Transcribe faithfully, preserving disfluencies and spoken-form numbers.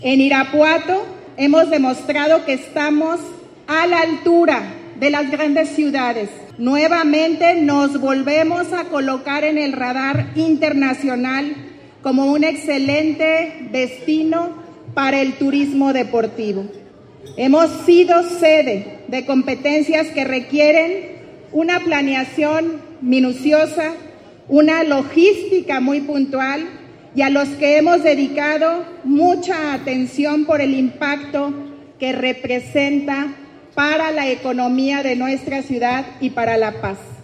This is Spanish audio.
En Irapuato hemos demostrado que estamos a la altura de las grandes ciudades. Nuevamente nos volvemos a colocar en el radar internacional como un excelente destino para el turismo deportivo. Hemos sido sede de competencias que requieren una planeación minuciosa, una logística muy puntual y a los que hemos dedicado mucha atención por el impacto que representa para la economía de nuestra ciudad y para la paz.